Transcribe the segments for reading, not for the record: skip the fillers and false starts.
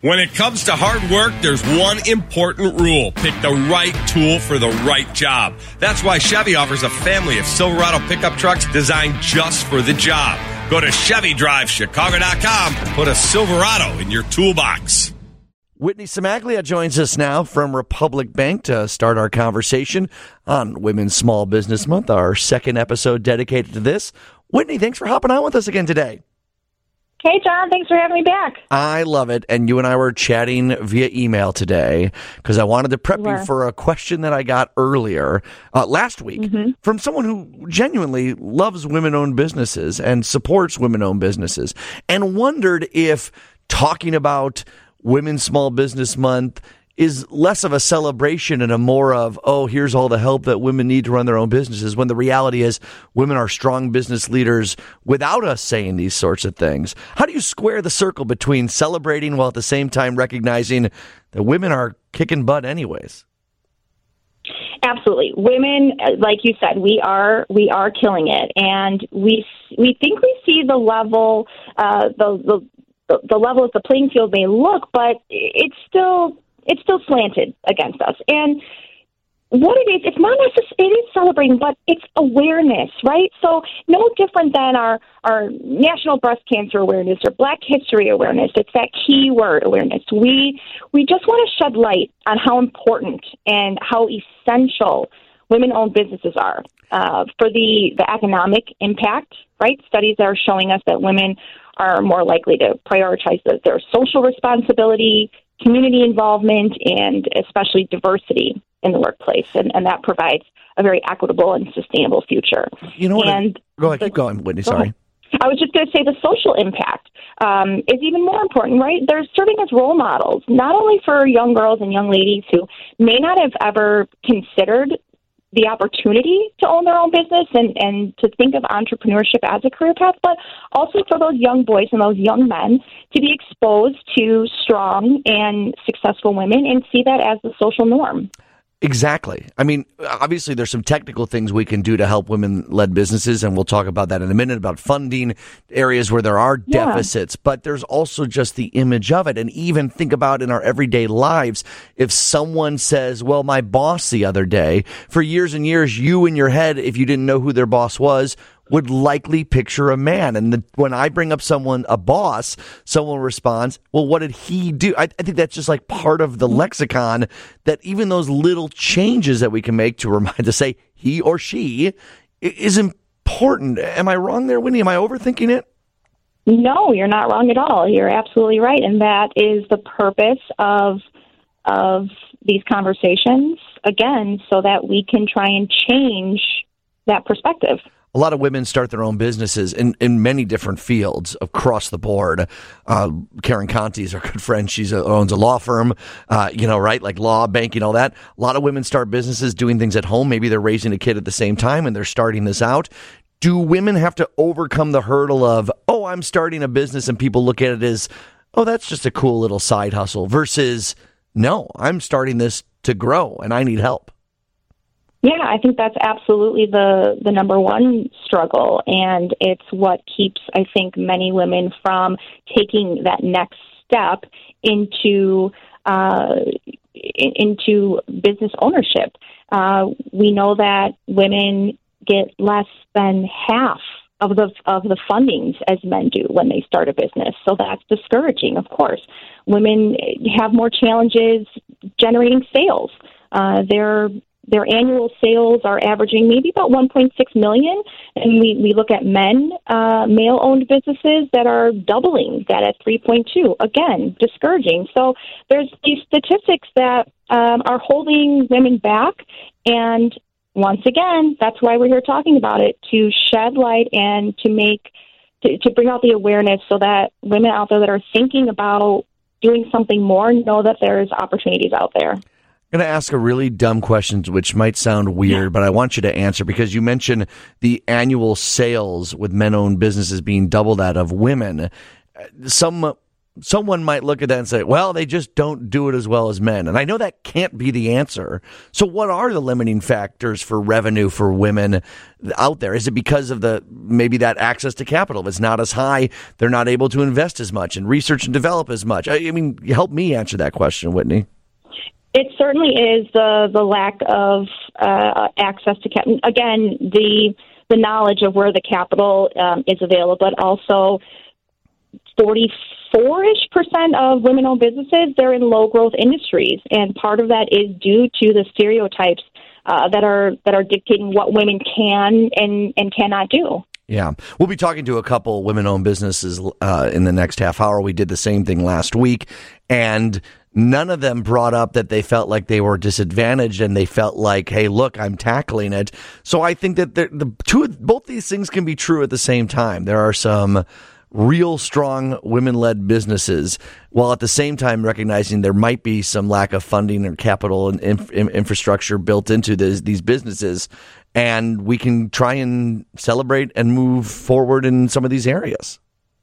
When it comes to hard work, there's one important rule. Pick the right tool for the right job. That's why Chevy offers a family of Silverado pickup trucks designed just for the job. Go to ChevyDriveChicago.com and put a Silverado in your toolbox. Whitney Samaglia joins us now from Republic Bank to start our conversation on Women's Small Business Month, our second episode dedicated to this. Whitney, thanks for hopping on with us again today. Hey, John, thanks for having me back. I love it. And you and I were chatting via email today because I wanted to prep you for a question that I got earlier last week from someone who genuinely loves women-owned businesses and supports women-owned businesses and wondered if talking about Women's Small Business Month is less of a celebration and a more of, oh, here's all the help that women need to run their own businesses, when the reality is women are strong business leaders without us saying these sorts of things. How do you square the circle between celebrating while at the same time recognizing that women are kicking butt anyways? Absolutely. Women, like you said, we are killing it. And we think we see the level, the level of the playing field may look, but it's still slanted against us. And what it is, it's not necessarily, it is celebrating, but it's awareness, right? So no different than our National Breast Cancer Awareness or Black History Awareness. It's that keyword awareness. We just want to shed light on how important and how essential women-owned businesses are for the economic impact, right? Studies are showing us that women are more likely to prioritize their social responsibility, community involvement, and especially diversity in the workplace. And that provides a very equitable and sustainable future. You know what? Go ahead, keep going, Whitney. Sorry. I was just going to say the social impact is even more important, right? They're serving as role models, not only for young girls and young ladies who may not have ever considered the opportunity to own their own business and to think of entrepreneurship as a career path, but also for those young boys and those young men to be exposed to strong and successful women and see that as the social norm. Exactly. I mean, obviously, there's some technical things we can do to help women-led businesses, and we'll talk about that in a minute, about funding areas where there are deficits. But there's also just the image of it. And even think about in our everyday lives, if someone says, well, my boss the other day, for years and years, you in your head, if you didn't know who their boss was, would likely picture a man. And when I bring up a boss, someone responds, well, what did he do? I think that's just like part of the lexicon, that even those little changes that we can make to say he or she is important. Am I wrong there, Whitney? Am I overthinking it? No, you're not wrong at all. You're absolutely right. And that is the purpose of these conversations, again, so that we can try and change that perspective. A lot of women start their own businesses in many different fields across the board. Karen Conti is our good friend. She owns a law firm, right? Like law, banking, all that. A lot of women start businesses doing things at home. Maybe they're raising a kid at the same time and they're starting this out. Do women have to overcome the hurdle of, oh, I'm starting a business, and people look at it as, oh, that's just a cool little side hustle, versus, no, I'm starting this to grow and I need help? Yeah, I think that's absolutely the number one struggle, and it's what keeps, I think, many women from taking that next step into business ownership. We know that women get less than half of the fundings as men do when they start a business, so that's discouraging. Of course, women have more challenges generating sales. Their annual sales are averaging maybe about $1.6 million, and we look at male-owned businesses that are doubling that at 3.2. Again, discouraging. So there's these statistics that are holding women back, and once again, that's why we're here talking about it, to shed light and to bring out the awareness so that women out there that are thinking about doing something more know that there's opportunities out there. I'm going to ask a really dumb question, which might sound weird, but I want you to answer, because you mentioned the annual sales with men-owned businesses being double that of women. Some someone might look at that and say, well, they just don't do it as well as men. And I know that can't be the answer. So what are the limiting factors for revenue for women out there? Is it because of maybe that access to capital? If it's not as high, they're not able to invest as much and research and develop as much. I mean, help me answer that question, Whitney. It certainly is the lack of access to capital. Again, the knowledge of where the capital is available, but also 44-ish% of women-owned businesses, they're in low-growth industries, and part of that is due to the stereotypes that are dictating what women can and cannot do. Yeah. We'll be talking to a couple women-owned businesses in the next half hour. We did the same thing last week, and none of them brought up that they felt like they were disadvantaged and they felt like, hey, look, I'm tackling it. So I think that both these things can be true at the same time. There are some real strong women-led businesses, while at the same time recognizing there might be some lack of funding or capital and infrastructure built into these businesses. And we can try and celebrate and move forward in some of these areas.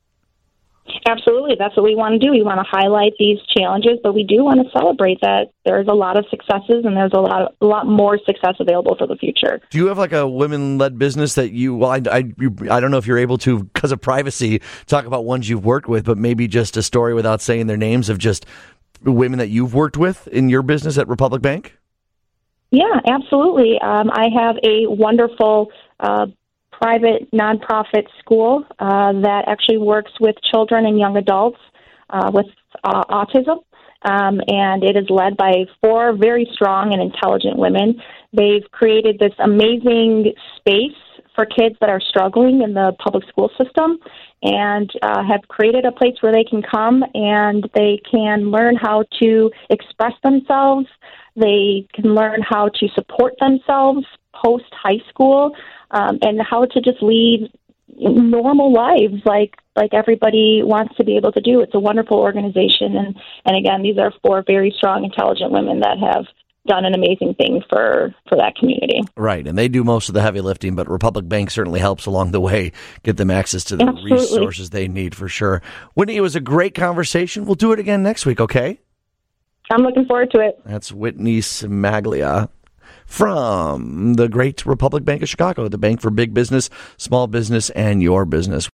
Absolutely. That's what we want to do. We want to highlight these challenges, but we do want to celebrate that there's a lot of successes and there's a lot more success available for the future. Do you have like a women-led business that I don't know if you're able to, because of privacy, talk about ones you've worked with, but maybe just a story without saying their names of just women that you've worked with in your business at Republic Bank? Yeah, absolutely. I have a wonderful private nonprofit school that actually works with children and young adults with autism, and it is led by 4 very strong and intelligent women. They've created this amazing space for kids that are struggling in the public school system, and have created a place where they can come and they can learn how to express themselves. They can learn how to support themselves post-high school, and how to just lead normal lives like everybody wants to be able to do. It's a wonderful organization. And again, these are 4 very strong, intelligent women that have done an amazing thing for that community. Right, and they do most of the heavy lifting, but Republic Bank certainly helps along the way, get them access to the Absolutely. resources they need for sure. Whitney, it was a great conversation. We'll do it again next week, okay? I'm looking forward to it. That's Whitney Cimaglia from the great Republic Bank of Chicago, the bank for big business, small business, and your business.